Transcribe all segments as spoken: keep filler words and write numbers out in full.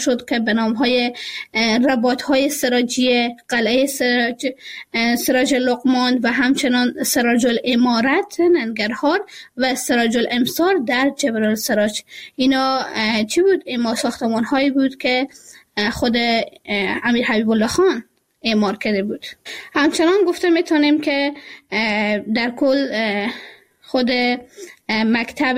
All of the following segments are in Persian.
شد که به نام های رباط های سراجی، قلعه سراج، سراج لقمان و همچنان سراج الامارت ننگرهار و سراج الامصار در جبل السراج. اینا چی بود؟ اینا ساختمان هایی بود که خود امیر حبیب الله خان اعمار کرده بود. همچنان گفته میتونیم که در کل خود مکتب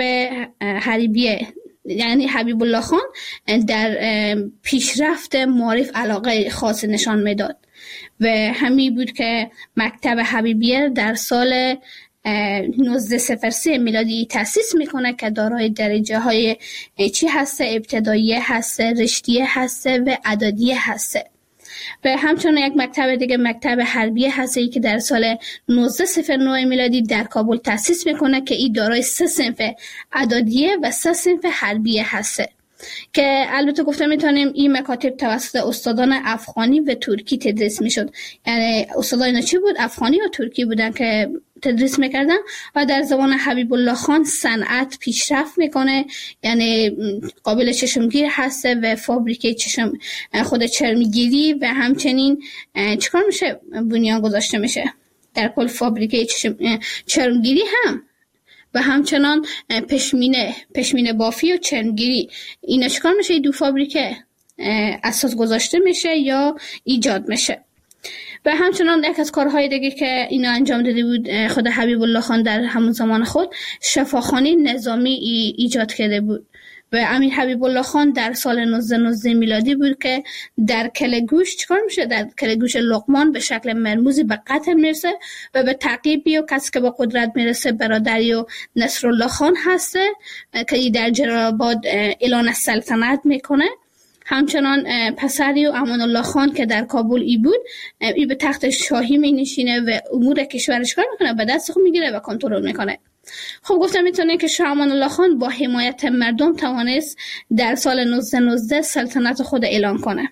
حریبیه یعنی حبیب الله خان در پیشرفت معارف علاقه خاص نشان میداد و همین بود که مکتب حبیبیه در سال نوزده صفر سه میلادی تأسیس میکنه که دارای درجه های چی هسته؟ ابتداییه هسته، رشتیه هسته و اعدادیه هسته. و همچنان یک مکتب دیگه مکتب حربیه هسته که در سال نوزده صفر نه میلادی در کابل تأسیس میکنه که این دارای سه صنف اعدادیه و سه صنف حربیه هسته که البته گفته میتونیم این مکاتب توسط استادان افغانی و ترکی تدریس میشد. یعنی استادان اینا چی بود؟ افغانی و ترکی بودن که تدریس میکردن و در زمان حبیب الله خان صنعت پیشرفت میکنه، یعنی قابل چشمگیر هسته و فابریکه چشم خود چرمگیری و همچنین چیکار میشه؟ بنیان گذاشته میشه در کل فابریکه چشم چرمگیری هم و همچنان پشمینه پشمینه بافی و چرمگیری. اینا چیکار میشه؟ دو فابریکه اساس گذاشته میشه یا ایجاد میشه. و همچنان یک از کارهای دیگه که اینا انجام داده بود خود حبیب الله خان در همون زمان خود شفاخانه نظامی ای ایجاد کرده بود و امیر حبیب الله خان در سال نوزده نوزده میلادی بود که در کلگوش چیکار میشه؟ در کلگوش لقمان به شکل مرموزی به قتل میرسه و به تعقیبی و کسی که با قدرت میرسه برادری و نصرالله خان هسته که در جلال آباد اعلان سلطنت میکنه. همچنان پسری و امان الله خان که در کابل ای بود ای به تخت شاهی می نشینه و امور کشورش کار میکنه، به دست خود میگیره و کنترل میکنه. خب گفتم میتونه که شاه امان الله خان با حمایت مردم توانست در سال نوزده نوزده سلطنت خود اعلان کنه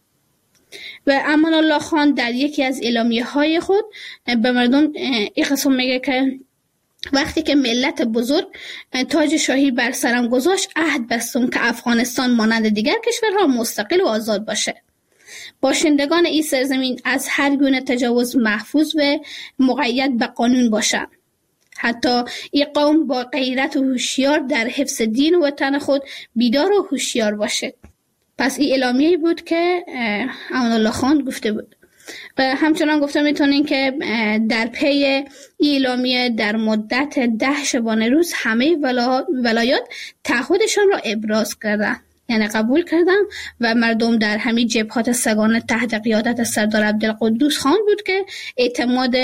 و امان الله خان در یکی از اعلامیه های خود به مردم این قسم میگه که وقتی که ملت بزرگ تاج شاهی بر سرم گذاشت عهد بستم که افغانستان مانند دیگر کشورها مستقل و آزاد باشه. باشندگان این سرزمین از هر گونه تجاوز محفوظ و مقید به قانون باشند. حتی این قوم با غیرت و هوشیار در حفظ دین و وطن خود بیدار و هوشیار باشه. پس این اعلامیه بود که امان الله خان گفته بود. و همچنان گفته میتونین که در پی اعلامیه در مدت ده شبانه روز همه ولایات تعهدشان را ابراز کردند، یعنی قبول کردن و مردم در همین جبهات سگانه تحت قیادت سردار عبدالقدوس خان بود که اعتماد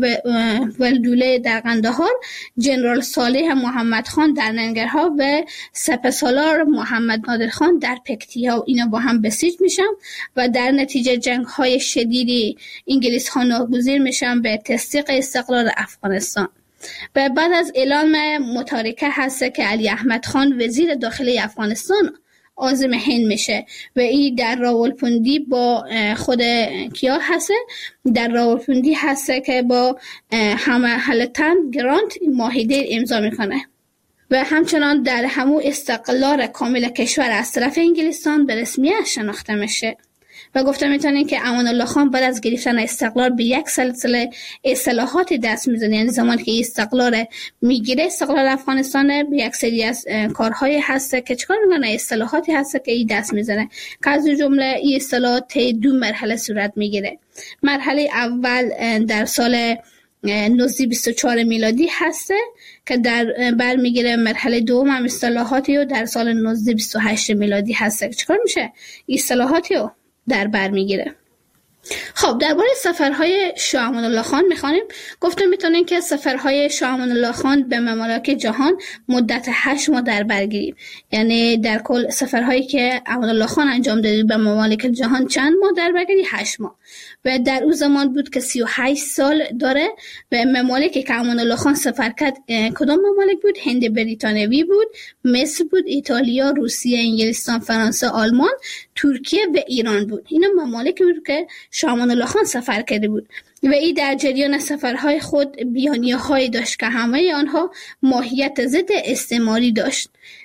ولدوله در قندهار، جنرال صالح محمد خان در ننگرهار و سپهسالار محمد نادر خان در پکتیا و اینا با هم بسیج میشن و در نتیجه جنگ های شدیدی انگلیس ها ناگزیر میشن به تصدیق استقلال افغانستان. و بعد از اعلام متارکه هست که علی احمد خان وزیر داخلی افغانستان عازم هند میشه و این در راولپندی با خود کیا هسته؟ در راولپندی هسته که با همالتن گرانت معاهده امضا میکنه و همچنان در همون استقلال کامل کشور از طرف انگلستان به رسمیت شناخته میشه. و گفته میتونین که امان الله خان بعد از گرفتن استقلال به یک سلسله اصلاحات دست میزنه، یعنی زمانی که استقلال میگیره استقلال افغانستان به یک سری از کارهای هسته که چیکار میکنه، اصلاحاتی هسته که این دست میزنه که از جمله این اصلاحات دو مرحله صورت میگیره. مرحله اول در سال نوزده بیست و چهار میلادی هسته که در بر میگیره، مرحله دوم هم اصلاحاتی و در سال نوزده بیست و هشت میلادی هسته که چیکار میشه، اصلاحاتی رو در بر میگیره. خب درباره سفرهای شاه امان الله خان میخوانیم. گفته میتونیم که سفرهای شاه امان الله خان به ممالک جهان مدت هشت ماه در بر گیریم، یعنی در کل سفرهایی که امان الله خان انجام داده به ممالک جهان چند ماه در بر گیری؟ هشت ماه. و در اون زمان بود که سی و هشت سال داره و ممالکی که امان الله خان سفر کرد کدام ممالک بود؟ هند بریتانیایی بود، مصر بود، ایتالیا، روسیه، انگلستان، فرانسه، آلمان، ترکیه و ایران بود. اینا ممالکی بود که شاه امان الله خان سفر کرده بود و این در جریان سفرهای خود بیانیه‌هایی داشت که همه آنها ماهیت ضد استعماری داشت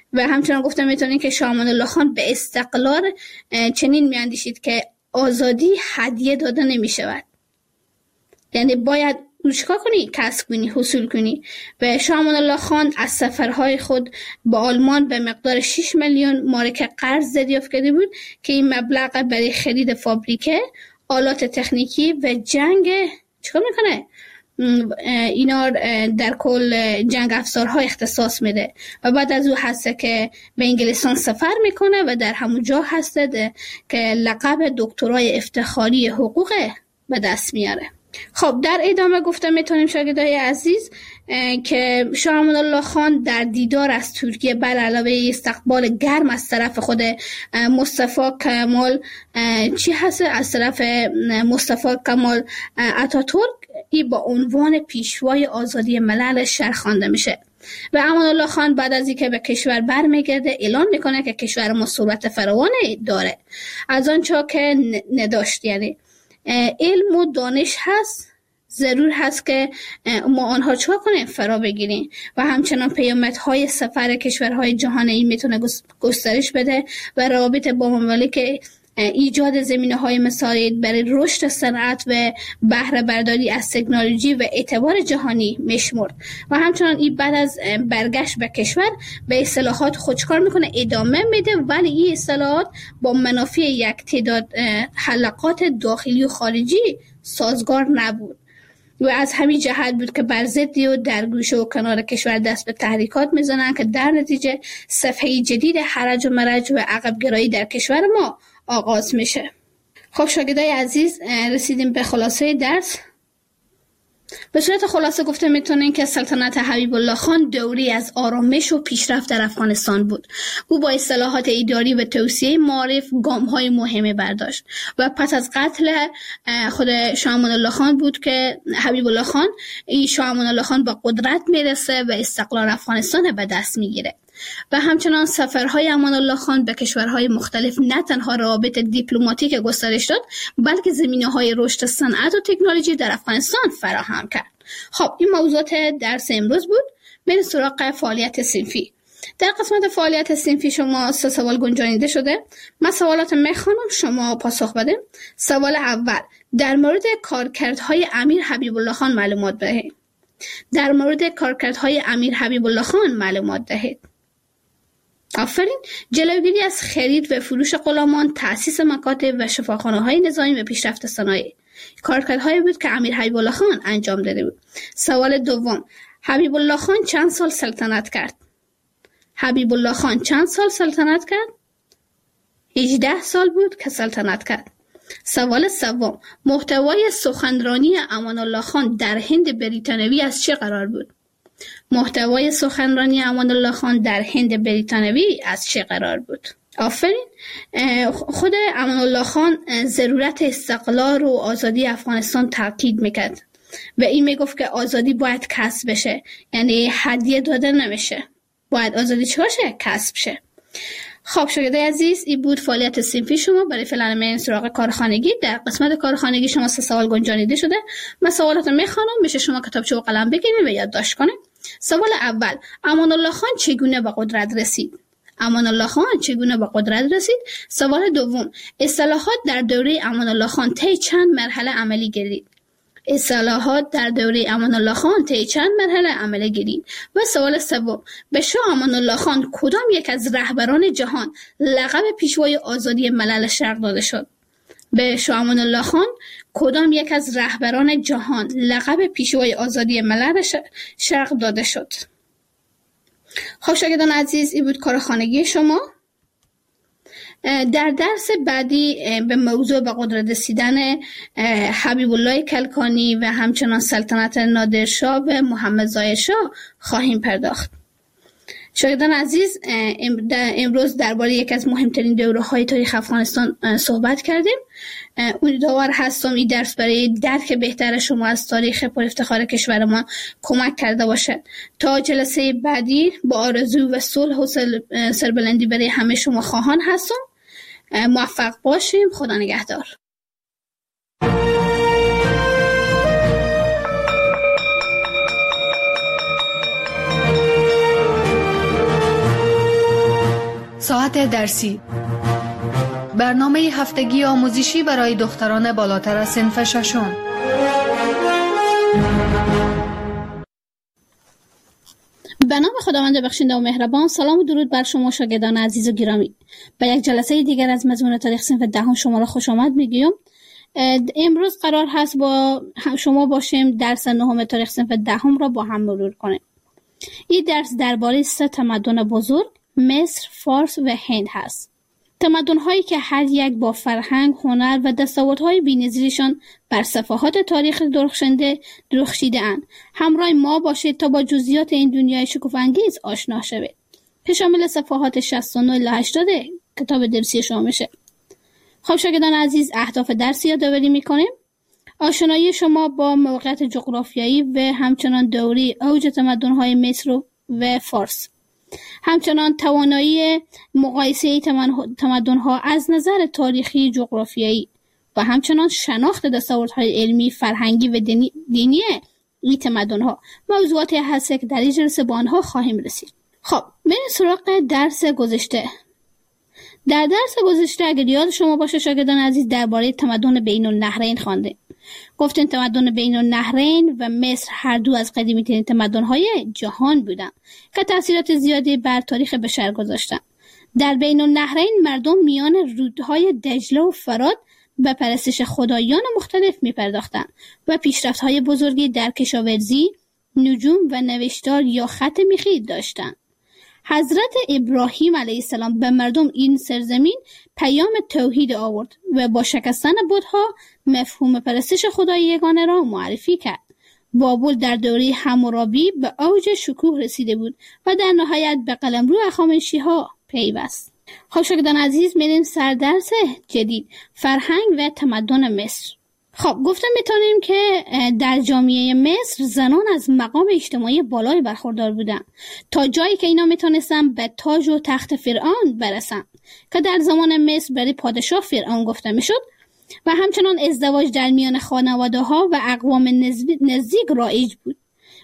و همچنان گفتم میتونین که شاه امان الله خان به استقلال چنین میاندیشید که آزادی هدیه داده نمی شود، یعنی باید چیکار کنی؟ کسب کنی، حصول کنی. و شاه امان الله خان از سفرهای خود با آلمان به مقدار شش میلیون مارک قرض دریافت کرده بود که این مبلغ برای خرید فابریکه، آلات تکنیکی و جنگ چیکار میکنه؟ اینا در کل جنگ افزارها اختصاص میده. و بعد از او هسته که به انگلستان سفر میکنه و در همون جا هسته که لقب دکترای افتخاری حقوق به دست میاره. خب در ادامه گفتم میتونیم شاگردای عزیز که شاه امان الله خان در دیدار از ترکیه بر علاوه استقبال گرم از طرف خود مصطفی کمال چی هست از طرف مصطفی کمال اتاتورک، این با عنوان پیشوای آزادی ملل شرق خوانده میشه. و امان الله خان بعد از اینکه به کشور برمیگرده اعلان میکنه که کشور ما ثروت فراوانی داره، از آنچه که نداشت. یعنی علم و دانش هست، ضرور هست که ما آنها چه کنیم؟ فرا بگیریم. و همچنان پیامدهای سفر کشورهای جهانی میتونه گسترش بده و روابط با ممالک ایجاد زمینه‌های مساعد برای رشد صنعت و بهره برداری از تکنولوژی و اعتبار جهانی میشمرد. و همچنان این بعد از برگشت به کشور به اصلاحات خودکار میکنه، ادامه میده، ولی این اصلاحات با منافع یک تعداد حلقات داخلی و خارجی سازگار نبود و از همین جهت بود که بر ضدی و در گوشه و کنار کشور دست به تحریکات میزنن که در نتیجه صفحه جدید حرج و مرج و عقب گرایی در کشور ما آغاز میشه. خب شاگردای عزیز، رسیدیم به خلاصه درس. به صورت خلاصه گفته میتونین که سلطنت حبیب الله خان دوری از آرامش و پیشرفت در افغانستان بود. او با اصلاحات اداری و توسعه معارف گام‌های مهمی برداشت و پس از قتل خود شاه امان الله خان بود که حبیب الله خان این شاه امان الله خان با قدرت میرسه و استقلال افغانستان به دست میگیره. و همچنان سفرهای امان الله خان به کشورهای مختلف نه تنها روابط دیپلماتیک گسترش داد، بلکه زمینه‌های رشد صنعت و تکنولوژی در افغانستان فراهم کرد. خب این موضوعات درس امروز بود. بریم سراغ فعالیت صنفی. در قسمت فعالیت صنفی شما سه سوال گنجانیده شده. من سوالات میخوانم، شما پاسخ بدید. سوال اول، در مورد کارکردهای امیر حبیب الله خان معلومات دهید. در مورد کارکردهای امیر حبیب الله خان معلومات دهید. آفرین. جلوگیری از خرید و فروش غلامان، تأسیس مکاتب و شفاخانه‌های نظامی و پیشرفت صنایع کارکردهایی بود که امیر حبیب الله خان انجام داده بود. سوال دوم، حبیب الله خان چند سال سلطنت کرد؟ حبیب الله خان چند سال سلطنت کرد؟ هجده سال بود که سلطنت کرد. سوال سوم، محتوای سخنرانی امان الله خان در هند بریتانوی از چه قرار بود؟ محتوای سخنرانی امان الله خان در هند بریتانوی از چه قرار بود؟ آفرین. خود امان الله خان ضرورت استقلال و آزادی افغانستان تاکید میکرد و این میگفت که آزادی باید کسب بشه، یعنی هدیه داده نمیشه، باید آزادی چه باشه؟ کسب شه. خب شاگردای عزیز، این بود فعالیت صنفی شما. برای فعلا من سراغ کارخانگی. در قسمت کارخانگی شما سه سوال گنجانیده شده. من سوالات رو میخوانم، میشه شما کتابچه و قلم بگیرید و یادداشت کنید. سوال اول، امان الله خان چگونه به قدرت رسید؟ امان الله خان چگونه به قدرت رسید؟ سوال دوم، اصلاحات در دوره امان الله خان طی چند مرحله عملی گردید؟ اصلاحات در دوره امان الله خان طی چند مرحله عملی گردید؟ و سوال سوم، به شاه امان الله خان کدام یک از رهبران جهان لقب پیشوای آزادی ملل شرق داده شد؟ به شاه امان الله خان کدام یک از رهبران جهان لقب پیشوای آزادی ملل شرق داده شد؟ خب شاگردان عزیز، این بود کارخانگی شما. در درس بعدی به موضوع به قدرت رسیدن حبیب الله کلکانی و همچنان سلطنت نادرشاه و محمد ظاهر شاه خواهیم پرداخت. شاگردان عزیز، امروز درباره یک از مهمترین دوره‌های تاریخ افغانستان صحبت کردیم. امیدوار هستم این درس برای درک بهتر شما از تاریخ پر افتخار کشور ما کمک کرده باشد. تا جلسه بعدی با آرزو و صلح و سربلندی برای همه شما خواهان هستم. موفق باشیم. خدا نگهدار. ساعت درسی، برنامه هفتگی آموزشی برای دختران بالاتر از صنف ششم. به نام خداوند بخشنده و مهربان. سلام و درود بر شما شاگردان عزیز و گرامی. به یک جلسه دیگر از مضمون تاریخ صنف دهم شما را خوش آمد میگویم. امروز قرار هست با شما باشیم درس نهم تاریخ صنف دهم را با هم مرور کنیم. این درس درباره سه تمدن بزرگ، مصر، فارس و هند هست. تمدن‌هایی که هر یک با فرهنگ، هنر و دستاوردهای بی‌نظیرشان بر صفحات تاریخ درخشنده درخشیده‌اند. همراه ما باشید تا با جزئیات این دنیای شگفت‌انگیز آشنا شوید. که شامل صفحات شصت و نه الی هشتاد کتاب درسی شما میشه. خب شاگردان عزیز، اهداف درس یادآوری می‌کنیم. آشنایی شما با موقعیت جغرافیایی و همچنان دوره اوج تمدن‌های مصر و فارس. همچنان توانایی مقایسه تمدن‌ها از نظر تاریخی، جغرافیایی و همچنان شناخت دستاوردهای علمی، فرهنگی و دینی, دینی این تمدن‌ها موضوعاتی هست که در این جلسه با آنها خواهیم رسید. خب بریم سراغ درس گذشته. در درس گذشته اگر یاد شما باشه شاگردان عزیز، درباره تمدن بین النهرین خوانده. گفتیم تمدن بین النهرین و مصر هر دو از قدیمی ترین تمدن‌های جهان بودند که تأثیرات زیادی بر تاریخ بشر گذاشتند. در بین النهرین مردم میان رودهای دجله و فرات به پرستش خدایان مختلف می‌پرداختند و پیشرفت‌های بزرگی در کشاورزی، نجوم و نوشتار یا خط میخی داشتند. حضرت ابراهیم علیه السلام به مردم این سرزمین پیام توحید آورد و با شکستن بت‌ها مفهوم پرستش خدای یگانه را معرفی کرد. بابل در دوره حمورابی به اوج شکوه رسیده بود و در نهایت به قلمرو هخامنشی‌ها پیوست. خب شاگردان عزیز، میریم سر درس جدید، فرهنگ و تمدن مصر. خب گفتم میتونیم که در جامعه مصر زنان از مقام اجتماعی بالای برخوردار بودن تا جایی که اینا میتونستن به تاج و تخت فرعون برسن که در زمان مصر برای پادشاه فرعون گفته میشد و همچنان ازدواج در میان خانواده ها و اقوام نزدیک رایج بود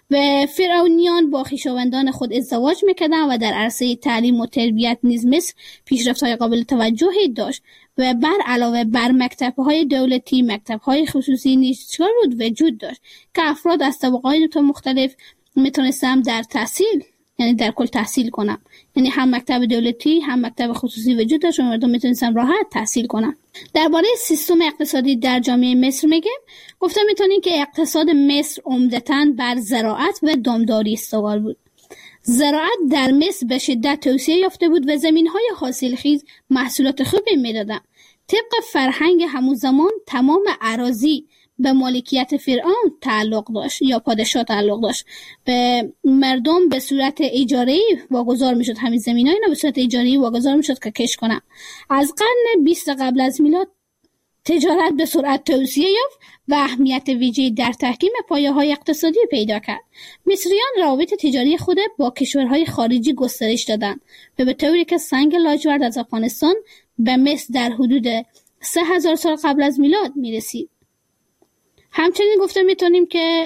و فرعونیان با خویشاوندان خود ازدواج میکردن و در عرصه تعلیم و تربیت نیز مصر پیشرفت‌های قابل توجهی داشت و بر علاوه بر مکتب‌های دولتی، مکتب‌های خصوصی نیز چارود وجود داشت که افراد از طبقات مختلف میتونستن در تحصیل، یعنی در کل تحصیل کنن. یعنی هم مکتب دولتی هم مکتب خصوصی وجود داشت و مردم میتونستن راحت تحصیل کنن. درباره سیستم اقتصادی در جامعه مصر میگم، گفتم میتونین که اقتصاد مصر عمدتاً بر زراعت و دامداری استوار بود. زراعت در مصر به شدت توسعه یافته بود و زمین‌های حاصلخیز محصولات خوبی میدادند. طبق فرهنگ همون زمان تمام اراضی به مالکیت فرعون تعلق داشت یا پادشاه تعلق داشت. به مردم به صورت اجاره‌ای واگذار میشد، همین زمین‌ها اینا به صورت اجاره‌ای واگذار میشد که کشت کنن. از قرن بیست قبل از میلاد تجارت به سرعت توسعه یافت و اهمیت ویژه‌ای در تحکیم پایه‌های اقتصادی پیدا کرد. مصریان روابط تجاری خود با کشورهای خارجی گسترش دادند و به طوری که سنگ لاجورد از افغانستان به مصر در حدود سه هزار سال قبل از میلاد میرسید. همچنین گفته میتونیم که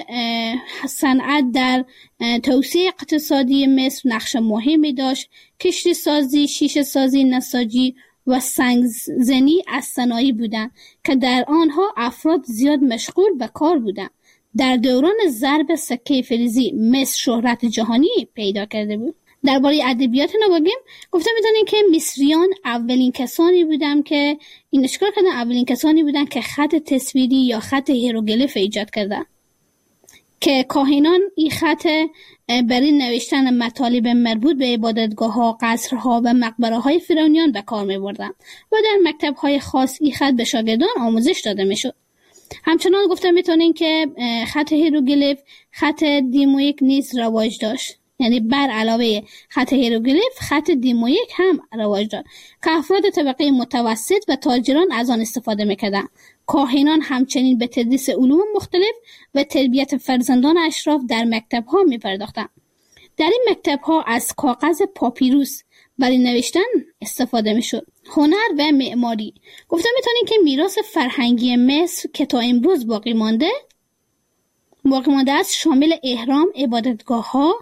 صنعت در توسعه اقتصادی مصر نقش مهمی داشت. کشتی سازی، شیشه سازی، نساجی و سنگزنی از صنایع بودند که در آنها افراد زیاد مشغول به کار بودند. در دوران ضرب سکه فلزی مصر شهرت جهانی پیدا کرده بود. درباره ادبیات نبگیم، گفته میتونیم که مصریان اولین کسانی بودند که این اشکال کردن، اولین کسانی بودند که خط تصویری یا خط هیروگلیف ایجاد کردن که کاهنان این خط برای نوشتن مطالب مربوط به عبادتگاه‌ها، قصرها و مقبره‌های فرعونیان به کار می‌بردند و در مکتب‌های خاص این خط به شاگردان آموزش داده می‌شد. همچنان گفته میتونیم که خط هیروگلیف، خط دیمویک نیز رواج داشت. یعنی بر علاوه خط هیروگلیف، خط دیمویک هم رواج داشت که افراد طبقه متوسط و تاجران از آن استفاده می‌کردند. کاهنان همچنین به تدریس علوم مختلف و تربیت فرزندان اشراف در مکتب‌ها می‌پرداختند. در این مکتب‌ها از کاغذ پاپیروس برای نوشتن استفاده می‌شد. هنر و معماری، گفتم می‌تونیم که میراث فرهنگی مصر که تا امروز باقی مانده باقی مانده است شامل اهرام، عبادتگاه‌ها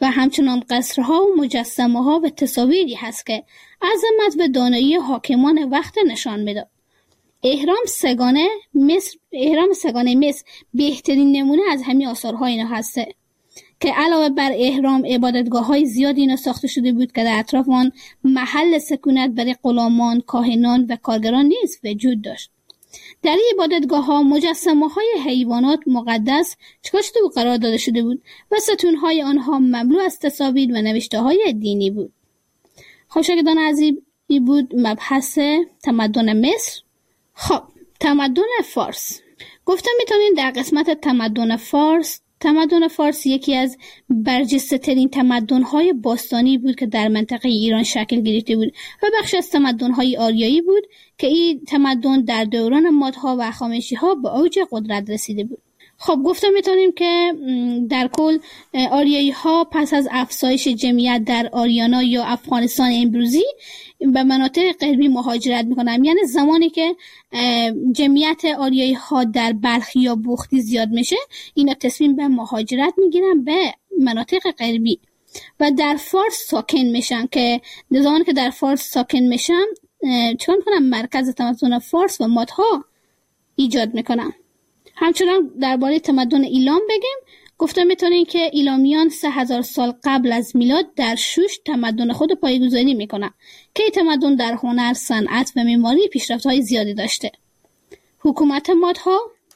و همچنان قصرها و مجسمه ها و تصاویری هست که عظمت و دانایی حاکمان وقت نشان میداد. اهرام سگانه مصر اهرام سگانه مصر بهترین نمونه از همین آثارهای اینا هسته که علاوه بر اهرام عبادتگاه‌های زیادی اینا ساخته شده بود که در اطراف آن محل سکونت برای غلامان، کاهنان و کارگران نیز وجود داشت. در این عبادتگاه‌ها مجسمه‌های حیوانات مقدس چکار شده بود قرار داده شده بود و ستون‌های آنها مملو از تصاویر و نوشته‌های دینی بود. خب شاگردان عزیز، این بود مبحث تمدن مصر. خب تمدن فارس. گفتم میتونین در قسمت تمدن فارس تمدن فارس یکی از برجسته ترین تمدن‌های باستانی بود که در منطقه ایران شکل گرفته بود و بخش از تمدن‌های آریایی بود که این تمدن در دوران مادها و هخامنشی‌ها به اوج قدرت رسیده بود. خب گفتم میتونیم که در کل آریایی‌ها پس از افزایش جمعیت در آریانا یا افغانستان امروزی به مناطق غربی مهاجرت میکنن. یعنی زمانی که جمعیت آریایی‌ها در بلخ یا بوختی زیاد میشه، اینا تصمیم به مهاجرت میگیرن به مناطق غربی و در فارس ساکن میشن که زمانی که در فارس ساکن میشن چون کنن مرکز تمدن فارس و مادها ایجاد میکنن. همچنان درباره تمدن ایلام بگیم. گفتم میتونین که ایلامیان سه هزار سال قبل از میلاد در شوش تمدن خود پایه‌گذاری میکنن که این تمدن در هنر، صنعت و معماری پیشرفت‌های زیادی داشته. حکومت مادها.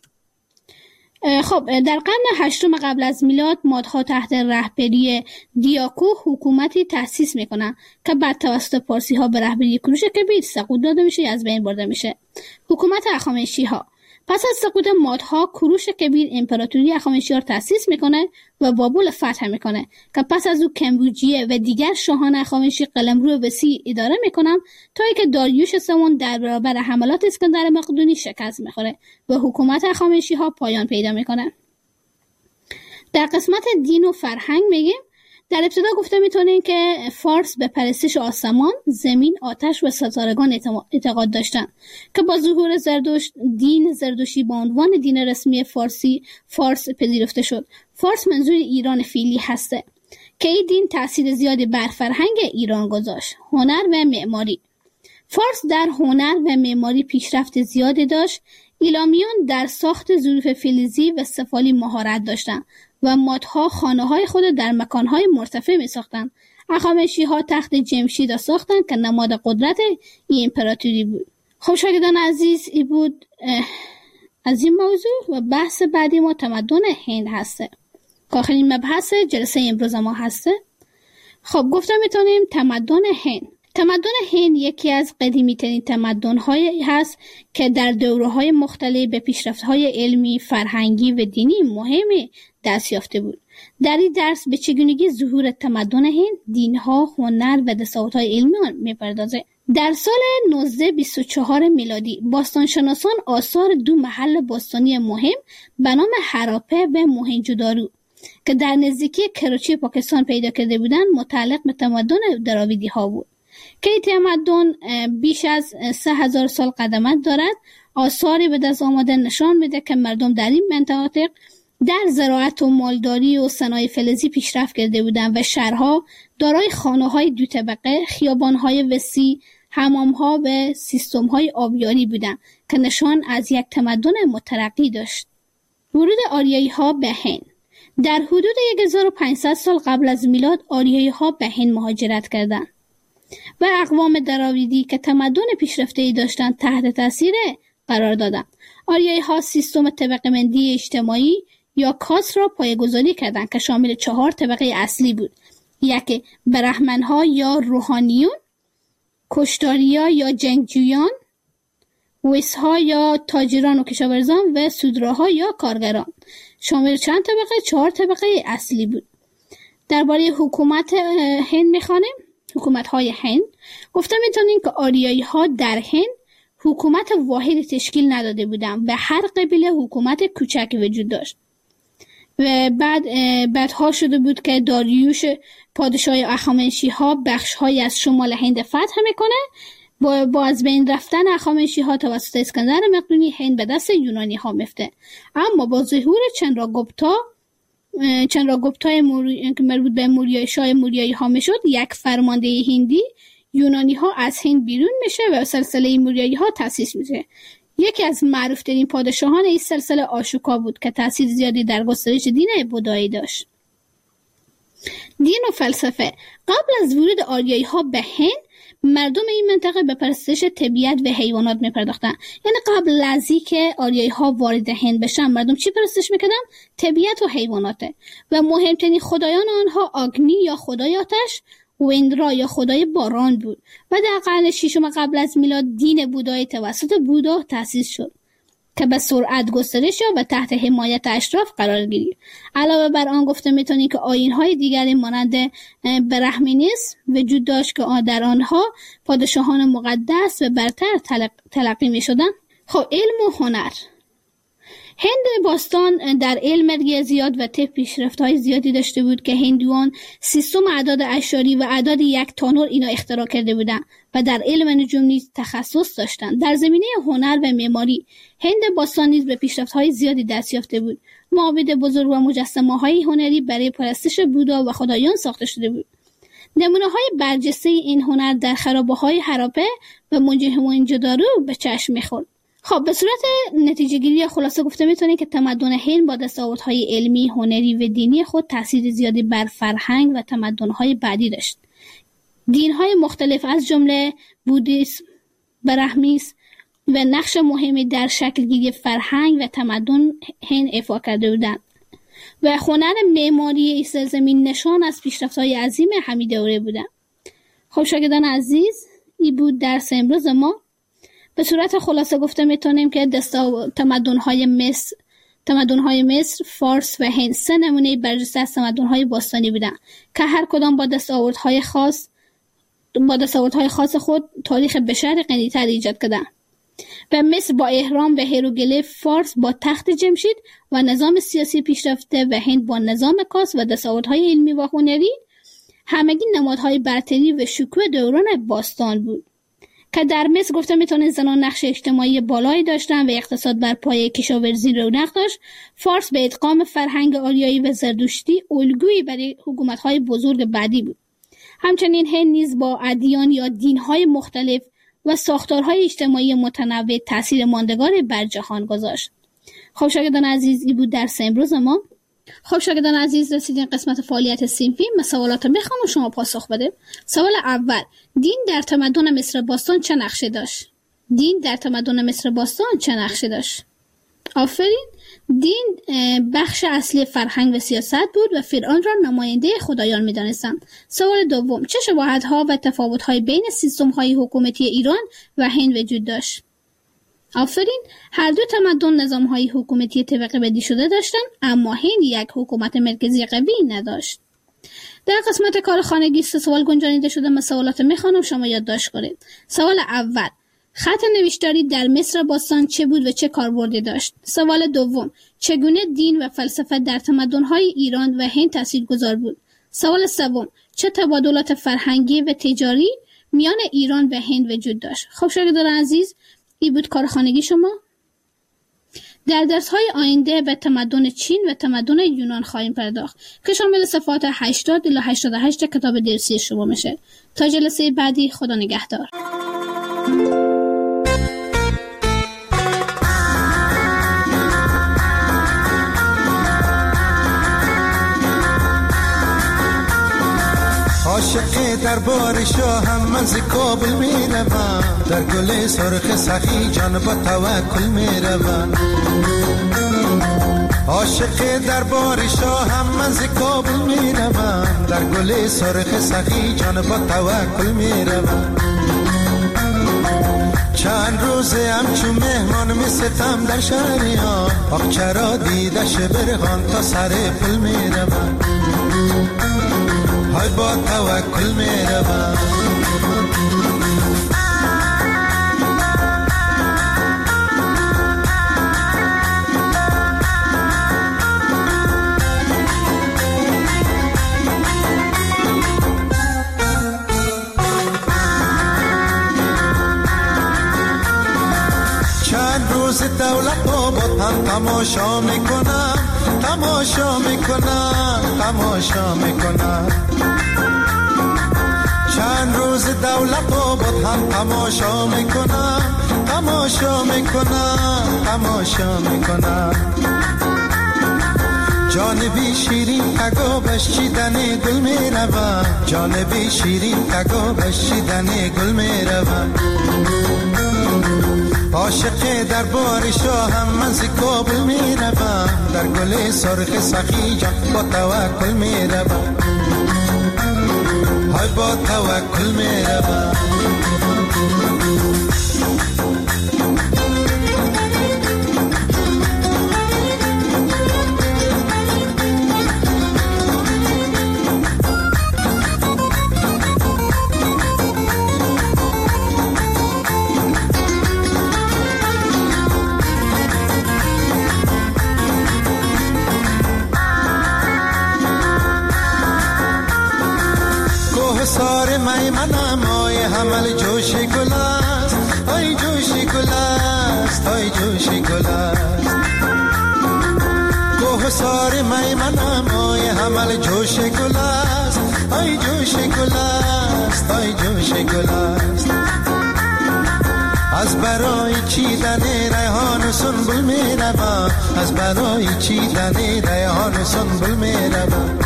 خب در قرن هشتم قبل از میلاد مادها تحت رهبری دیاکو حکومتی تأسیس میکنن که بعد توسط پارسی‌ها به رهبری کوروش کبیر سقوط داده میشه یا از بین برده میشه. حکومت هخامنشی‌ها. پس از سقوط مادها کوروش کبیر امپراتوری هخامنشی‌ها را تأسیس میکنه و بابل فتح میکنه که پس از او کمبوجیه و دیگر شاهان هخامنشی قلمرو وسیع اداره میکنن تا اینکه داریوش سوم در برابر حملات اسکندر مقدونی شکست میخوره و حکومت هخامنشی‌ها پایان پیدا میکنه. در قسمت دین و فرهنگ میگیم. در ابتدا گفته میتونیم که فارس به پرستش آسمان، زمین، آتش و ستارگان اعتقاد داشتن که با ظهور زردشت دین زردشتی با عنوان دین رسمی فارسی فارس پذیرفته شد. فارس منظور ایران فعلی هسته که این دین تأثیر زیادی بر فرهنگ ایران گذاشت. هنر و معماری. فارس در هنر و معماری پیشرفت زیادی داشت. ایلامیان در ساخت ظروف فلزی و سفالی مهارت داشتند و مادها خانه‌های خود در مکان‌های مرتفع می‌ساختند. هخامنشی‌ها تخت جمشید را ساختند که نماد قدرت این امپراتوری بود. خب شاگردان عزیز، این بود از این موضوع و بحث بعدی ما تمدن هند هسته که آخرین مبحث جلسه امروز ما هسته. خب گفتم میتونیم تمدن هند. تمدن هند یکی از قدیمی ترین تمدن‌هایی هست که در دوره‌های مختلف به پیشرفت‌های علمی، فرهنگی و دینی مهمی دست یافته بود. در این درس به چگونگی ظهور تمدن هند، دین‌ها، هنر و دستاوردهای علمی آن می‌پردازه. در سال نوزده بیست و چهار میلادی باستانشناسان آثار دو محل باستانی مهم به نام هراپه و موهنجودارو که در نزدیکی کراچی پاکستان پیدا کرده بودند متعلق به تمدن دراویدی‌ها بود که این تمدن بیش از سه هزار سال قدمت دارد. آثاری به دست آمده نشان میده که مردم در این مناطق در زراعت و مالداری و صنایع فلزی پیشرفت کرده بودند و شهرها دارای خانه‌های دو طبقه، خیابان‌های وسیع، حمام‌ها و سیستم‌های آبیاری بودند که نشان از یک تمدن مترقی داشت. ورود آریایی‌ها به هند. در حدود هزار و پانصد سال قبل از میلاد آریایی‌ها به هند مهاجرت کردند و اقوام دراویدی که تمدن پیشرفته‌ای داشتند تحت تاثیر قرار دادند. آریایی‌ها سیستم طبقه‌بندی اجتماعی یا کاست را پایه‌گذاری کردند که شامل چهار طبقه اصلی بود: یک برهمن‌ها یا روحانیون، کشتاریا یا جنگجویان، ویس‌ها یا تاجران و کشاورزان و سودراها یا کارگران. شامل چند طبقه؟ چهار طبقه اصلی بود. درباره حکومت هند می‌خوانیم. حکومت‌های هند. گفتم می‌تونیم که آریایی‌ها در هند حکومت واحد تشکیل نداده بودند. به هر قبیله حکومت کوچکی وجود داشت. و بعد بعدها شده بود که داریوش پادشاه هخامنشی‌ها بخش‌هایی از شمال هند فتح میکنه. با, با از بین رفتن هخامنشی‌ها توسط اسکندر مقدونی هند به دست یونانی‌ها میفته. اما با ظهور چندراگوپتا چندراگوپتای موری... که مربوط به موریای شاه موریایی ها میشد، یک فرمانده هندی یونانی ها از هند بیرون میشه و سلسله موریایی ها تأسیس میشه. یکی از معروف ترین پادشاهان این سلسله آشوکا بود که تأثیر زیادی در گسترش دین بودایی داشت. دین و فلسفه. قبل از ورود آریایی ها به هند، مردم این منطقه به پرستش طبیعت و حیوانات میپرداختن. یعنی قبل از اینکه آریایی ها وارد هند بشن، مردم چی پرستش میکردن؟ طبیعت و حیوانات. و مهمترین خدایان آنها آگنی یا خدای آتش، ویندرا یا خدای باران بود. و در قرن ششم قبل از میلاد دین بودایی توسط بودا تأسیس شد که به سرعت گسترش یافت و تحت حمایت اشراف قرار گرفت. علاوه بر آن گفته میتونی که آیین‌های دیگری مانند برهمنیسم وجود داشت که در آنها پادشاهان مقدس و برتر تلق... تلقی میشدند. خب علم و هنر. هند باستان در علم ریاضیات و طب پیشرفت‌های زیادی داشته بود که هندوان سیستم اعداد اعشاری و اعداد یک تا نه اینا اختراع کرده بودند و در علم نجوم نیز تخصص داشتند. در زمینه هنر و معماری هند باستان نیز به پیشرفت‌های زیادی دست یافته بود. معابد بزرگ و مجسمه‌های هنری برای پرستش بودا و خدایان ساخته شده بود. نمونه‌های برجسته این هنر در خرابه‌های هراپه و موهنجودارو به چشم می‌خورد. خب به صورت نتیجه گیری یا خلاصه گفته میتونه که تمدن هند با دستاوردهای علمی، هنری و دینی خود تاثیر زیادی بر فرهنگ و تمدن‌های بعدی داشت. دین‌های مختلف از جمله بودیسم، برهمنیسم و نقش مهمی در شکل‌گیری فرهنگ و تمدن هند ایفا کرده بودند و هنر معماری این سرزمین نشان از پیشرفت‌های عظیم همین دوره بودند. خب شاگردان عزیز، این بود درس امروز ما. به صورت خلاصه گفته میتونیم که دستا تمدن‌های مصر، تمدن‌های مصر، فارس و هند سه نمونه برجسته از تمدن‌های باستانی بودند که هر کدام با دستاوردهای خاص با دستاوردهای خاص خود تاریخ بشر غنی‌تر ایجاد کردند. و مصر با اهرام و هیروگلیف، فارس با تخت جمشید و نظام سیاسی پیشرفته و هند با نظام کاس و دستاوردهای علمی و هنری همگی نمادهای برتری و شکوه دوران باستان بود. که در مصر گفته میتونه زنان نقش اجتماعی بالایی داشتن و اقتصاد بر پایه کشاورزی رونق داشت. فارس به ادغام فرهنگ آریایی و زردشتی الگویی برای حکومت‌های بزرگ بعدی بود. همچنین هند نیز با ادیان یا دین‌های مختلف و ساختارهای اجتماعی متنوع تأثیر ماندگار بر جهان گذاشت. خب شاگردان عزیز، این بود درس امروز ما. خب شاگردان عزیز، رسیدین قسمت فعالیت صنفی. من سوالات میخوام و شما پاسخ بده. سوال اول: دین در تمدن مصر باستان چه نقشی داشت؟ دین در تمدن مصر باستان چه نقشی داشت؟ آفرین. دین بخش اصلی فرهنگ و سیاست بود و فرعون را نماینده خدایان می‌دانستند. سوال دوم: چه شباهت‌ها و تفاوت‌های بین سیستم‌های حکومتی ایران و هند وجود داشت؟ آفرین. هر دو تمدن نظام‌های حکومتی طبقه بندی شده داشتند، اما هند یک حکومت مرکزی قوی نداشت. در قسمت کار خانگی سه سوال گنجانیده شده. من سوالات میخوانم، شما یادداشت کنید. سوال اول: خط نوشتاری در مصر باستان چه بود و چه کاربردی داشت؟ سوال دوم: چگونه دین و فلسفه در تمدن‌های ایران و هند تاثیرگذار بود؟ سوال سوم: چه تبادلات فرهنگی و تجاری میان ایران و هند وجود داشت؟ خب شاگردان عزیز، این بود کار خانگی شما. در درس‌های آینده به تمدن چین و تمدن یونان خواهیم پرداخت که شامل صفحات هشتاد الی هشتاد و هشت کتاب درسی شما میشه. تا جلسه بعدی، خدا نگهدار. عاشق دربار شاهم من ز کابل می روم، در گل سرخ سخی جان با توکل می روم. عاشق دربار شاهم من ز کابل می روم، در گل سرخ سخی جان با توکل می روم. چند روزه همچون مهمان می ستم در شهریان، آخ چرا دیدش برهان تا سر پل می روم. های با توکل می روم. چند چند روز دولت آباد هم تماشا میکنم، تماشا میکنم، تماشا میکنم. چند روز دولت آباد هم تماشا میکنم، تماشا میکنم، تماشا میکنم. جانبی شیرین تگابش چیدن گل میروم، جانبی شیرین تگابش چیدن گل میروم. عاشق در بار شاهم من ز کابل میروم، در گل سرخ سخی جان با توکل میروم، های با توکل میروم. سار میمنم آی حمل جوش گل است، آی جوش گل است، آی جوش گل است. کوه سار میمنم آی حمل جوش گل است، آی جوش گل است، آی جوش گل است. از برای چیدن ریحان و سنبل میروم، از برای چیدن ریحان و سنبل میروم.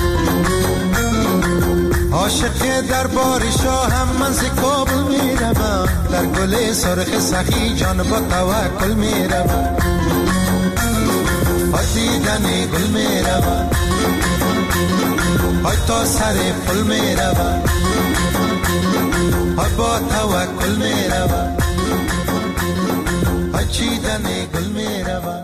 عاشق در بار شاهم من ز کابل میروم، در گل سرخ سخی جان با توکل میروم، های دیدن گل میروم، های تا سر پل میروم، های با توکل میروم، های چیدن گل میروم.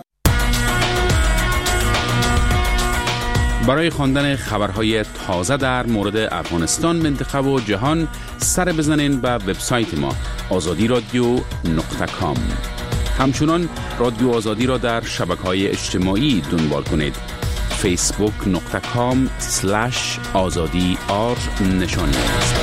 برای خواندن خبرهای تازه در مورد افغانستان، منطقه و جهان سر بزنین به وبسایت ما آزادی رادیو نقطه کام. همچنان رادیو آزادی را در شبکه‌های اجتماعی دنبال کنید. فیسبوک نقطه کام سلش آزادی آر نشان است.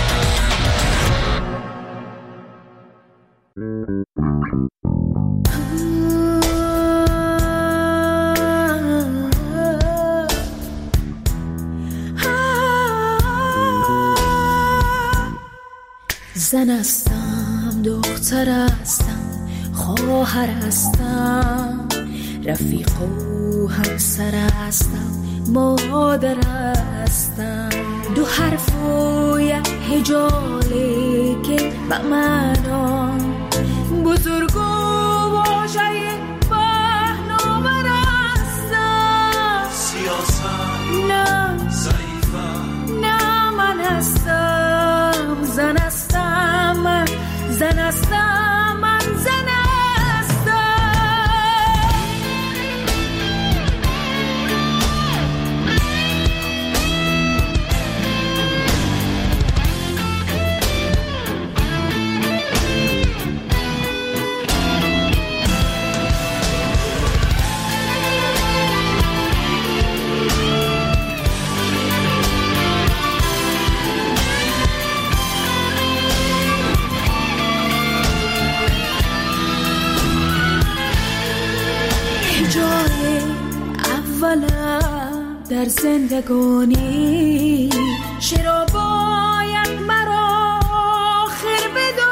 زن هستم، دختر هستم، خواهر هستم، رفیق و همسر هستم، مادر هستم. دو حرف و یک هجاله که به معنا بزرگ و واژه پهناور هستم. سیاست نه ضعیفم، نه من هستم، زن هستم، من زن هستم، من زن هستم. جای اولم در زندگانی، چرا باید مرا آخر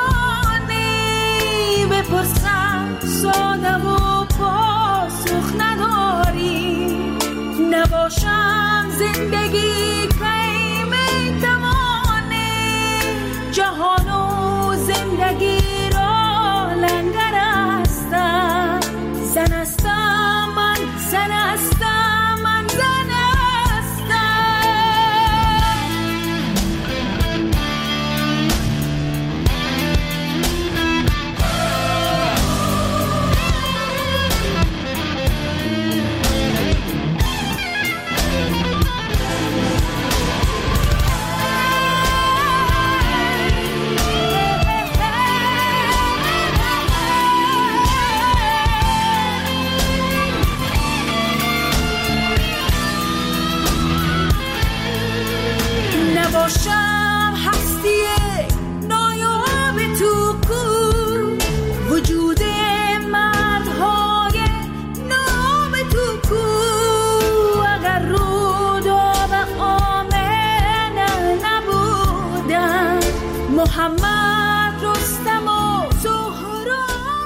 بدانی؟ بپرسم ساده و پاسخ نداری، نباشم زندگی کی میتوانی؟ جهان و زندگی را لنگر هستم. زن هستم، من زن هستم، من زن هستم. همه